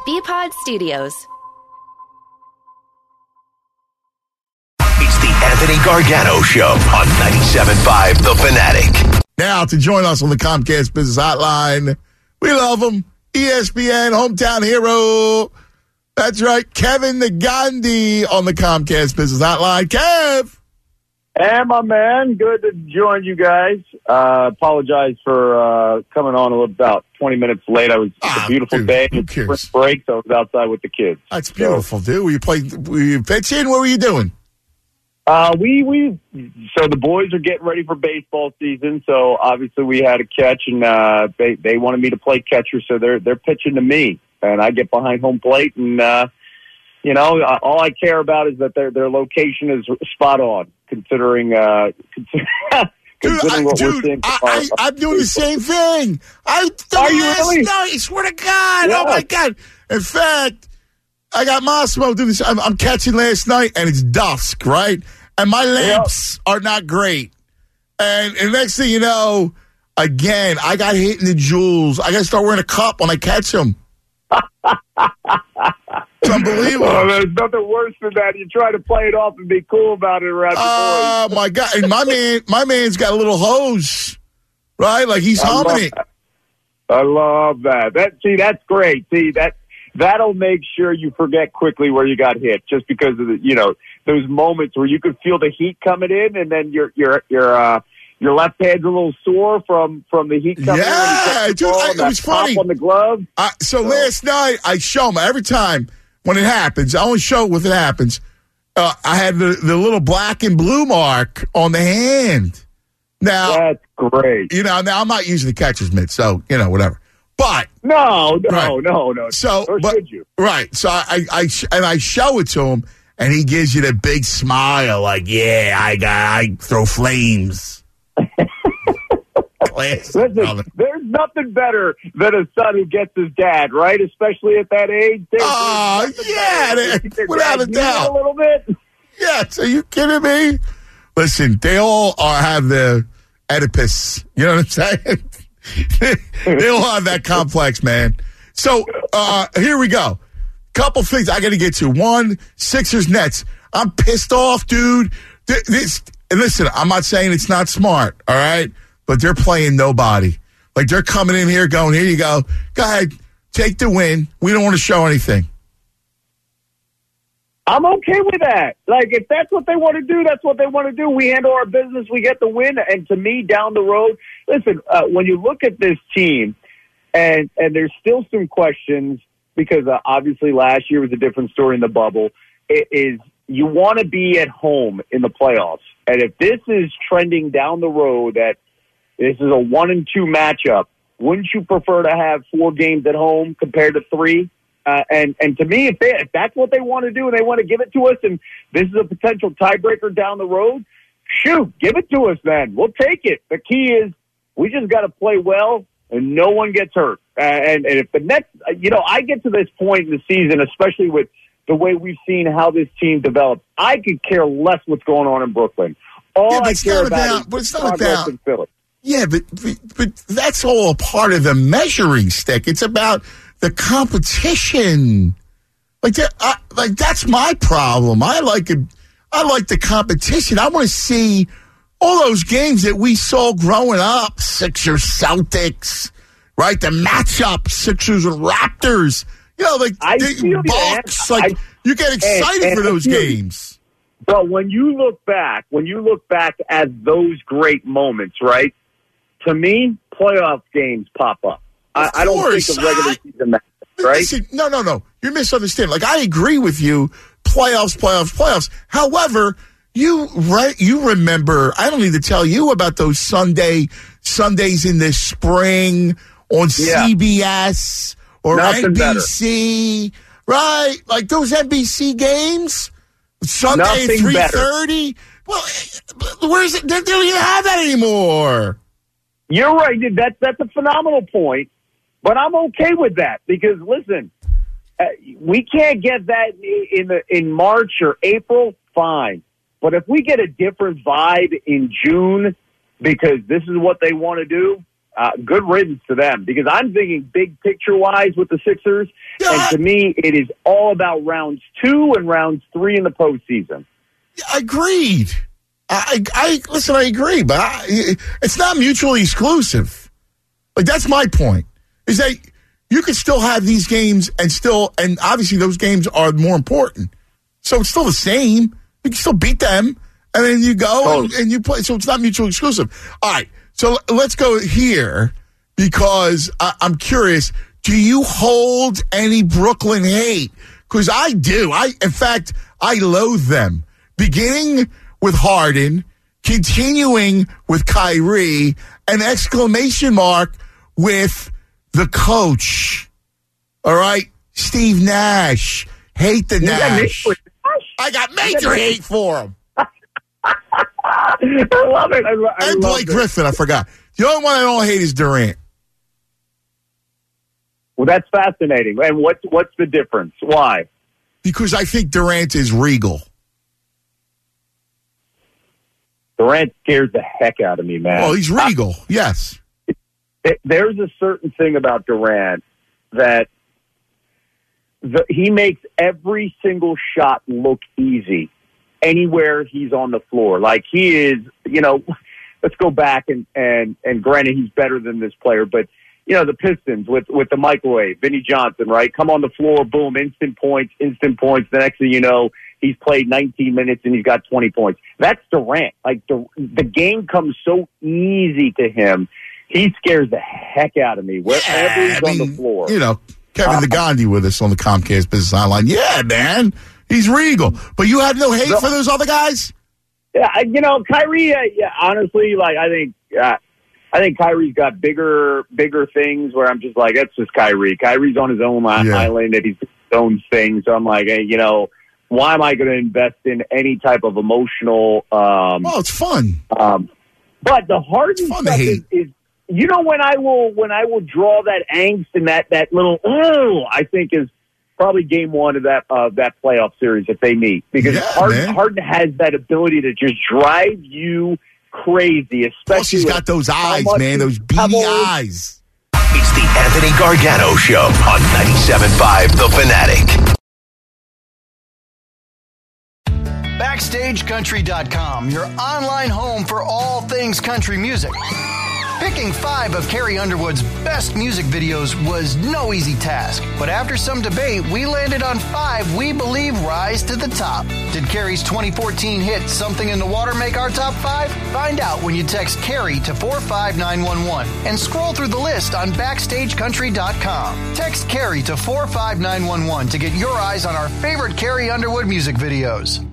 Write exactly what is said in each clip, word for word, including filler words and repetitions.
B-Pod Studios. It's the Anthony Gargano Show on ninety-seven point five The Fanatic. Now, to join us on the Comcast Business Hotline, we love him, E S P N hometown hero. That's right, Kevin the Gandhi on the Comcast Business Hotline. Kev! Hey, my man. Good to join you guys. Uh, apologize for uh, coming on a little about twenty minutes late. I was it's Ah, a beautiful dude, day. who It's cares? spring break, so I was outside with the kids. That's beautiful, dude. Were you playing, were you pitching? What were you doing? Uh, we we so the boys are getting ready for baseball season. So obviously we had a catch, and uh, they they wanted me to play catcher, so they're they're pitching to me, and I get behind home plate, and uh, you know all I care about is that their their location is spot on, considering uh, considering, Dude, considering I, what we're dude seeing. I, I, I'm doing the same thing. I the Are you last really? night, I swear to God. Yeah. Oh, my God. In fact, I got Massimo doing this. I'm, I'm catching last night, and it's dusk, right? And my lamps are not great. And, and next thing you know, again, I got hit in the jewels. I got to start wearing a cup when I catch them. It's unbelievable. Oh, there's nothing worse than that. You try to play it off and be cool about it around the Oh, boys. my God. And my man, my man's got a little hose, right? Like he's I humming love it. that. I love that. That see, that's great. See that that'll make sure you forget quickly where you got hit, just because of the you know those moments where you could feel the heat coming in, and then your your your uh, your left hand's a little sore from from the heat coming Yeah, in. when you catch the dude, ball, I- and it that was pop funny. on the glove. I, so last night, I show him every time when it happens. I only show it when it happens. Uh, I had the, the little black and blue mark on the hand. Now, That's great. you know, now I'm not using the catcher's mitt, so, you know, whatever. But, No, no, Right. no, no. so, or but, should you? right. So I, I, sh- and I show it to him, and he gives you that big smile, like, yeah, I got, I throw flames. Classic, Listen, brother. there's nothing better than a son who gets his dad, right? Especially at that age. There's, Oh, there's nothing yeah, better. they- You think without dad a needs it doubt. A little bit. Yes, are you kidding me? Listen, they all are have the Oedipus. You know what I'm saying? They all have that complex, man. So uh, here we go. Couple things I got to get to. One, Sixers Nets. I'm pissed off, dude. Th- This and listen, I'm not saying it's not smart, all right, but they're playing nobody. Like they're coming in here, going, here you go. Go ahead, take the win. We don't want to show anything. I'm okay with that. Like, if that's what they want to do, that's what they want to do. We handle our business. We get the win. And to me, down the road, listen, uh, when you look at this team, and and there's still some questions, because uh, obviously last year was a different story in the bubble, it is you want to be at home in the playoffs. And if this is trending down the road that this is a one and two matchup, wouldn't you prefer to have four games at home compared to three? Uh, and, and to me, if, they, if that's what they want to do and they want to give it to us, and this is a potential tiebreaker down the road, shoot, give it to us then. We'll take it. The key is we just got to play well and no one gets hurt. Uh, and, and if the Nets, you know, I get to this point in the season, especially with the way we've seen how this team develops, I could care less what's going on in Brooklyn. All Yeah, but I it's care not about, about- is but it's not progress about- in Philly. Yeah, but, but but that's all a part of the measuring stick. It's about the competition. Like that, I, like that's my problem. I like it. I like the competition. I want to see all those games that we saw growing up. Sixers, Celtics, right? The matchup, Sixers and Raptors. You know, like I the feel you, Bucks. man. Like I- you get excited and- for and I those feel you. games. But when you look back, when you look back at those great moments, right? To me, playoff games pop up. I, I don't course. think of regular I- season matches, right? Listen, no, no, no. You're misunderstanding. Like, I agree with you. Playoffs, playoffs, playoffs. However, you right, you remember, I don't need to tell you about those Sunday, Sundays in the spring on Yeah. C B S or Nothing N B better. C, right? Like those N B C games, Sunday at Nothing three better. thirty. Well, where's it? They don't even have that anymore. You're right. That's that's a phenomenal point, but I'm okay with that because listen, uh, we can't get that in the in March or April. Fine, but if we get a different vibe in June because this is what they want to do, uh, good riddance to them, because I'm thinking big picture-wise with the Sixers, Yeah. and to me, it is all about rounds two and rounds three in the postseason. Agreed. I, I listen. I agree, but I, it's not mutually exclusive. Like that's my point. Is that you could still have these games and still, and obviously those games are more important. So it's still the same. You can still beat them, and then you go and, and you play. So it's not mutually exclusive. All right. So let's go here because I, I'm curious. Do you hold any Brooklyn hate? Because I do. I, in fact, I loathe them. Beginning with Harden, continuing with Kyrie, an exclamation mark with the coach. All right, Steve Nash. Hate the You got Nash. Nash? I got major hate for him. I love it. I, lo- I And love Blake it. Griffin, I forgot. The only one I don't hate is Durant. Well, that's fascinating. And what's what's the difference? Why? Because I think Durant is regal. Durant scares the heck out of me, man. Well, he's regal, yes. I, there's a certain thing about Durant that the, he makes every single shot look easy anywhere he's on the floor. Like he is, you know, let's go back and, and, and granted he's better than this player, but you know, the Pistons with, with the microwave, Vinnie Johnson, right? Come on the floor, boom, instant points, instant points. The next thing you know, he's played nineteen minutes and he's got twenty points. That's Durant. Like the, the game comes so easy to him. He scares the heck out of me wherever Yeah, he's I on mean, the floor. You know, Kevin Uh, Nagandi with us on the Comcast Business Hotline. Yeah, man, he's regal. But you have no hate No. for those other guys? Yeah, I- you know, Kyrie. Uh, yeah, honestly, like I think, uh, I think Kyrie's got bigger, bigger things. Where I'm just like, that's just Kyrie. Kyrie's on his own li- Yeah. island, and he's doing his own thing. So I'm like, hey, you know, why am I going to invest in any type of emotional? Um, Well, it's fun. um, but the Harden It's fun to stuff is, hate. is, you know, when I will, when I will draw that angst and that that little, oh, I think is probably game one of that uh, that playoff series if they meet, because Yeah, Harden, man. Harden has that ability to just drive you crazy, especially Plus, he's with got those how eyes, much man, those he's beady covered. eyes. It's the Anthony Gargano Show on ninety-seven point five The Fanatic. Backstage Country dot com, your online home for all things country music. Picking five of Carrie Underwood's best music videos was no easy task, but after some debate, we landed on five we believe rise to the top. Did Carrie's twenty fourteen hit Something in the Water make our top five? Find out when you text Carrie to four five nine one one and scroll through the list on Backstage Country dot com. Text Carrie to four five nine one one to get your eyes on our favorite Carrie Underwood music videos.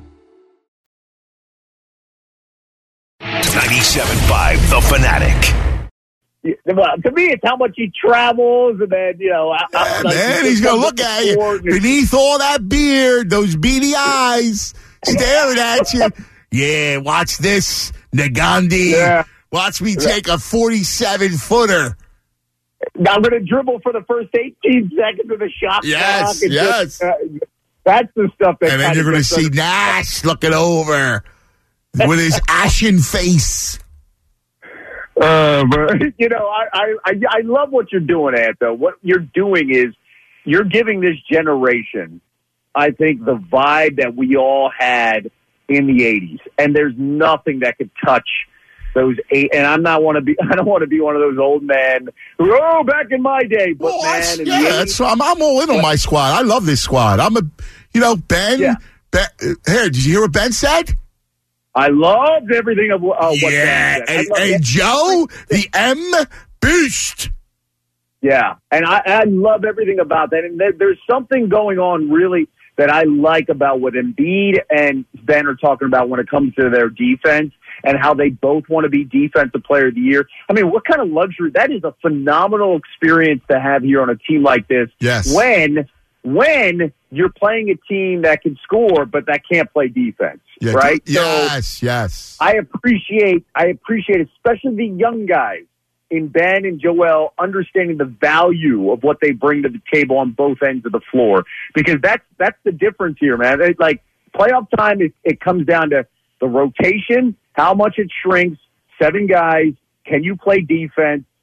ninety-seven point five The Fanatic. Yeah, well, to me, it's how much he travels, and then you know, Yeah, I, like, man, he's going to look at you sport and- beneath all that beard, those beady eyes staring at you. Yeah, watch this, Nagandi. Yeah. Watch me take a forty-seven footer. I'm going to dribble for the first eighteen seconds of the shot Yes, clock. and yes. just, uh, that's the stuff that. And then kinda you're going to gets see under- Nash looking over with his ashen face. Uh, but, you know, I, I I I love what you're doing, Anto. What you're doing is you're giving this generation, I think, the vibe that we all had in the eighties, and there's nothing that could touch those eight. And I'm not want to be. I don't want to be one of those old men who, oh, back in my day. But Well, man, that's, in yeah, the that's, I'm, I'm all in on my squad. I love this squad. I'm a, you know, Ben. Yeah. ben uh, here, did you hear what Ben said? I loved everything of uh, what yeah, Ben said. I and, loved and every- Joe, the M Beast. Yeah, and I, I love everything about that. And there, there's something going on really that I like about what Embiid and Ben are talking about when it comes to their defense and how they both want to be Defensive Player of the Year. I mean, what kind of luxury? That is a phenomenal experience to have here on a team like this. Yes. When when you're playing a team that can score but that can't play defense, Yeah, right? So Yes, yes. I appreciate, I appreciate, especially the young guys in Ben and Joel understanding the value of what they bring to the table on both ends of the floor, because that's that's the difference here, man. It, like playoff time, it, it comes down to the rotation, how much it shrinks. Seven guys, can you play defense?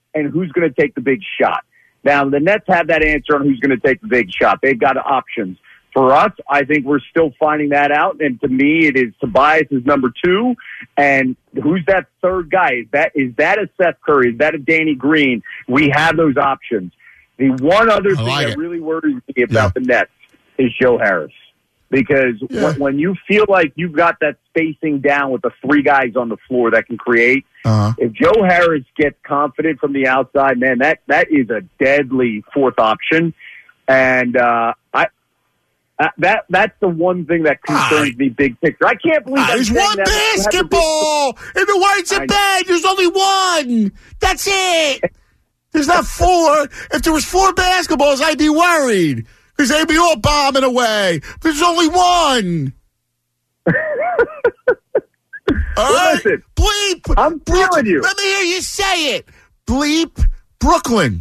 and who's going to take the big shot. Now, the Nets have that answer on who's going to take the big shot. They've got options. For us, I think we're still finding that out. And to me, it is Tobias is number two. And who's that third guy? Is that, is that a Seth Curry? Is that a Danny Green? We have those options. The one other thing like that it. really worries me about Yeah. the Nets is Joe Harris. Because Yeah. when, when you feel like you've got that spacing down with the three guys on the floor that can create, Uh-huh. if Joe Harris gets confident from the outside, man, that, that is a deadly fourth option. And uh, I uh, that that's the one thing that concerns Ah. me big picture. I can't believe Ah, I'm there's saying one that. basketball in the whites I- and bed. There's only one. That's it. There's not four. If there was four basketballs, I'd be worried because they'd be all bombing away. There's only one. All Well, right, listen, bleep. I'm Brook- telling you. Let me hear you say it. Bleep, Brooklyn.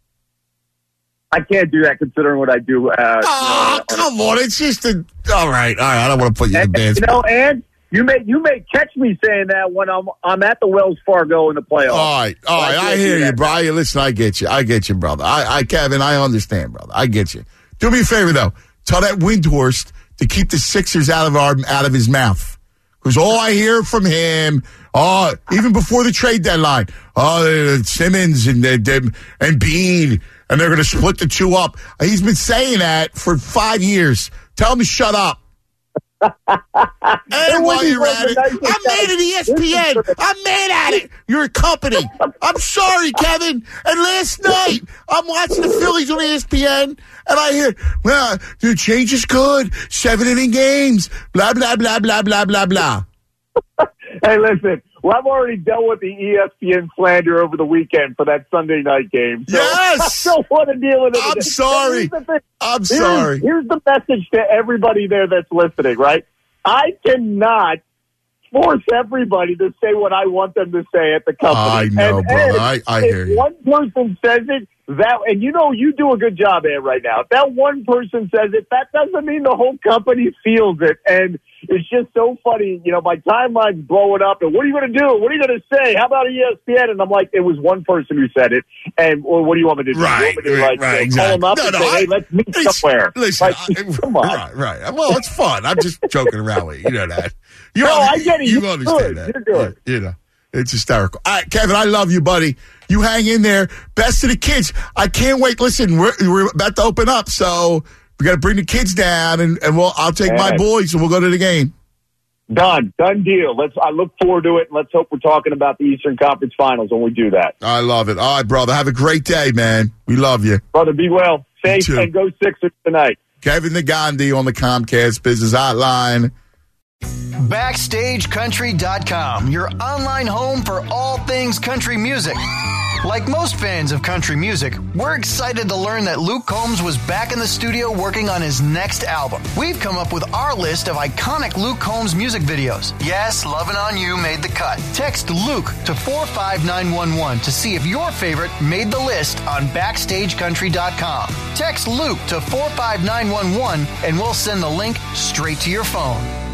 I can't do that considering what I do. Uh, Oh, come on. It's just a. All right. All right. I don't want to put you in and, the dance. you know, and you may you may catch me saying that when I'm I'm at the Wells Fargo in the playoffs. All right. All right. I I can't hear do you, that. bro. I- Listen, I get you. I get you, brother. I, I, Kevin, I understand, brother. I get you. Do me a favor, though. Tell that Windhorst to keep the Sixers out of our out of his mouth. Because all I hear from him, oh, even before the trade deadline, oh, uh, Simmons and uh, them- and Bean, and they're going to split the two up. He's been saying that for five years. Tell him to shut up. And while you're at it, I'm mad at E S P N. I'm mad at it. You're a company. I'm sorry, Kevin. And last night, I'm watching the Phillies on E S P N, and I hear, well, the change is good. Seven inning games. Blah, blah, blah, blah, blah, blah, blah. Hey, listen. Well, I've already dealt with the E S P N slander over the weekend for that Sunday night game. So Yes! I don't want to deal with it. I'm again. sorry. Here's the thing. I'm Here's- sorry. Here's the message to everybody there that's listening, right? I cannot force everybody to say what I want them to say at the company. I know, and, brother. and I- I if hear you. one person says it, that, and you know, you do a good job, Ed, right now. If that one person says it, that doesn't mean the whole company feels it. And it's just so funny. You know, my timeline's blowing up. And what are you going to do? What are you going to say? How about E S P N? And I'm like, it was one person who said it. And well, what do you want me to do? Right, you want me to, right, like, right, you know, exactly. call them up No, and no, say, I- hey, let's meet It's- somewhere. Listen, Like, I- come on. Right, right. Well, it's fun. I'm just joking around with you. You know that. You No, under- I get it. You You're understand good. that. You're good. Yeah, you know, it's hysterical. All right, Kevin, I love you, buddy. You hang in there. Best of the kids. I can't wait. Listen, we're, we're about to open up, so we got to bring the kids down, and, and we'll, I'll take my Hey. boys, and we'll go to the game. Done. Done deal. Let's. I look forward to it. Let's hope we're talking about the Eastern Conference Finals when we do that. I love it. All right, brother. Have a great day, man. We love you. Brother, be well. Safe too. and go Sixers tonight. Kevin the Gandhi on the Comcast Business Hotline. Backstage Country dot com, your online home for all things country music. Like most fans of country music, we're excited to learn that Luke Combs was back in the studio working on his next album. We've come up with our list of iconic Luke Combs music videos. Yes, Lovin' On You made the cut. Text Luke to four five nine one one to see if your favorite made the list on Backstage Country dot com. Text Luke to four five nine one one and we'll send the link straight to your phone.